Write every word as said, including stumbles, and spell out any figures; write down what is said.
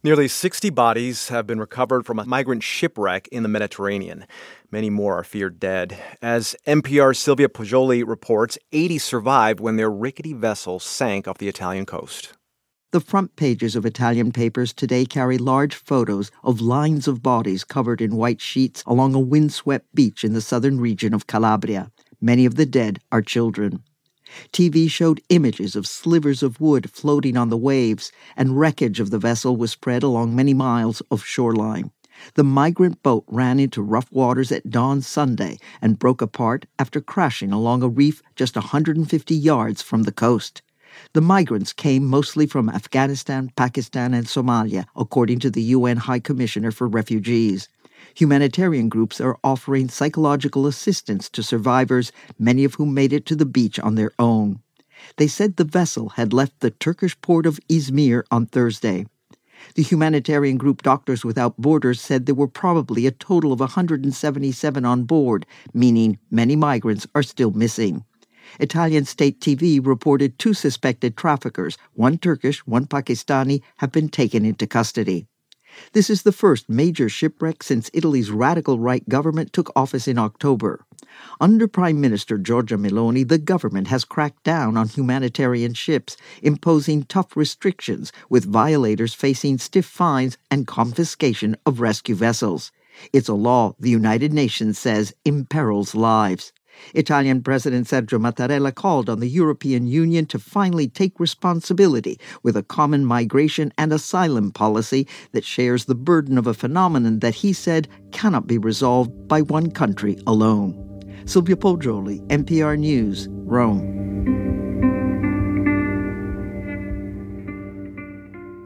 Nearly sixty bodies have been recovered from a migrant shipwreck in the Mediterranean. Many more are feared dead. As N P R's Silvia Poggioli reports, eighty survived when their rickety vessel sank off the Italian coast. The front pages of Italian papers today carry large photos of lines of bodies covered in white sheets along a windswept beach in the southern region of Calabria. Many of the dead are children. T V showed images of slivers of wood floating on the waves, and wreckage of the vessel was spread along many miles of shoreline. The migrant boat ran into rough waters at dawn Sunday and broke apart after crashing along a reef just one hundred fifty yards from the coast. The migrants came mostly from Afghanistan, Pakistan, and Somalia, according to the U N High Commissioner for Refugees. Humanitarian groups are offering psychological assistance to survivors, many of whom made it to the beach on their own. They said the vessel had left the Turkish port of Izmir on Thursday. The humanitarian group Doctors Without Borders said there were probably a total of one hundred seventy-seven on board, meaning many migrants are still missing. Italian state T V reported two suspected traffickers, one Turkish, one Pakistani, have been taken into custody. This is the first major shipwreck since Italy's radical right government took office in October. Under Prime Minister Giorgia Meloni, the government has cracked down on humanitarian ships, imposing tough restrictions, with violators facing stiff fines and confiscation of rescue vessels. It's a law the United Nations says imperils lives. Italian President Sergio Mattarella called on the European Union to finally take responsibility with a common migration and asylum policy that shares the burden of a phenomenon that he said cannot be resolved by one country alone. Silvia Poggioli, N P R News, Rome.